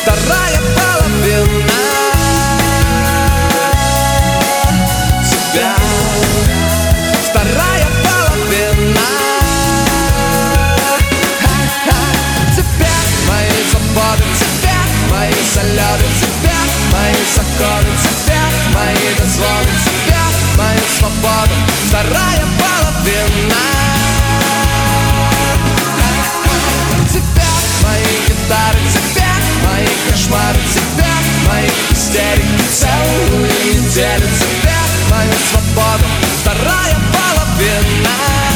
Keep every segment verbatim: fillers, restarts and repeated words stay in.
вторая половина тебя, вторая половина тебя, мои свободы, тебя, мои залеты, тебя, мои законы, тебя, мои дозвоны, тебя, мою свободу, вторая половина тебя, мои гитары, тебя, мои кошмары, тебя, мои истерики, целую неделю, тебя, мою свободу, вторая половина.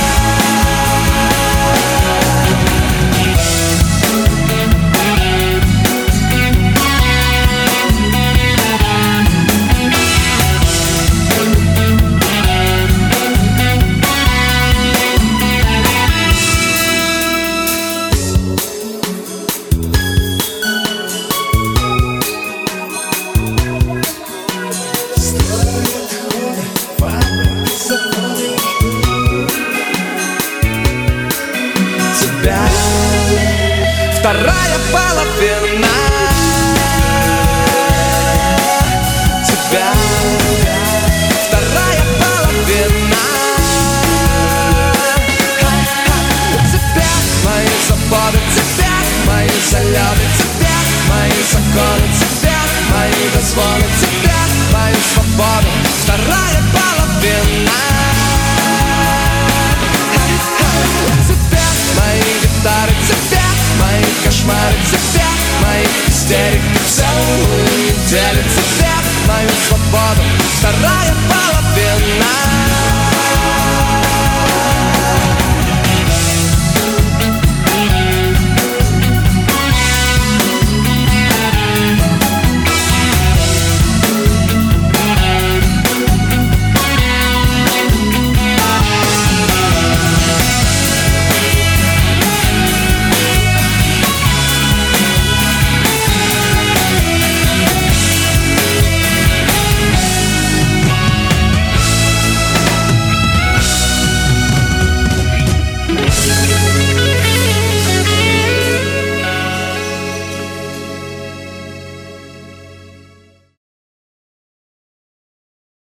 Вторая половина тебя, вторая половина тебя, мои свободы, тебя, мои залеты, тебя, мои законы, тебя, мои дозвоны, тебя, мою свободу, вторая половина тебя, мои гитары, тебя, мои кошмары, тебя, мои истерики, целую неделю, тебя, мою свободу, вторая половина.